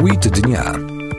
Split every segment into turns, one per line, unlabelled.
Tweet dnia.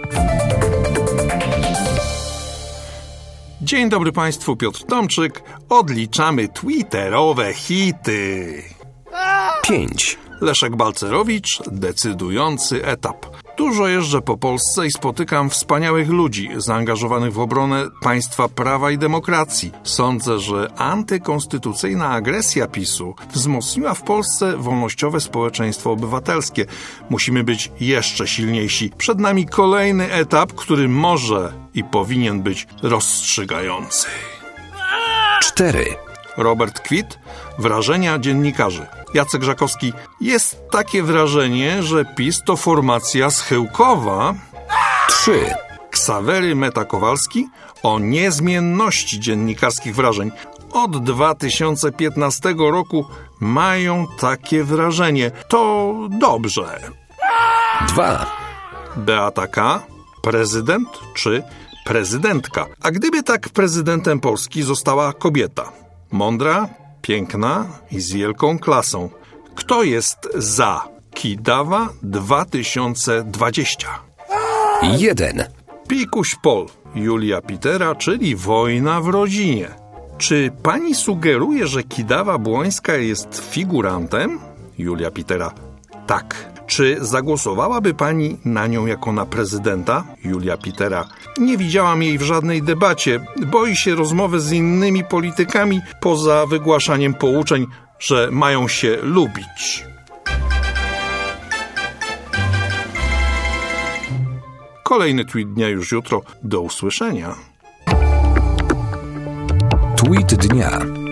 Dzień dobry Państwu, Piotr Tomczyk. Odliczamy twitterowe hity.
5.
Leszek Balcerowicz, decydujący etap. Dużo jeżdżę po Polsce i spotykam wspaniałych ludzi zaangażowanych w obronę państwa prawa i demokracji. Sądzę, że antykonstytucyjna agresja PiS-u wzmocniła w Polsce wolnościowe społeczeństwo obywatelskie. Musimy być jeszcze silniejsi. Przed nami kolejny etap, który może i powinien być rozstrzygający.
4.
Robert Kwit, wrażenia dziennikarzy. Jacek Żakowski, jest takie wrażenie, że PiS to formacja schyłkowa.
3.
Ksawery Meta-Kowalski o niezmienności dziennikarskich wrażeń. Od 2015 roku mają takie wrażenie. To dobrze.
2.
Beata K., prezydent czy prezydentka? A gdyby tak prezydentem Polski została kobieta? Mądra, piękna i z wielką klasą. Kto jest za Kidawa 2020?
1.
Pikuś Pol, Julia Pitera, czyli wojna w rodzinie. Czy pani sugeruje, że Kidawa Błońska jest figurantem? Julia Pitera. Tak. Czy zagłosowałaby pani na nią jako na prezydenta? Julia Pitera. Nie widziałam jej w żadnej debacie. Boi się rozmowy z innymi politykami poza wygłaszaniem pouczeń, że mają się lubić. Kolejny tweet dnia już jutro. Do usłyszenia.
Tweet dnia.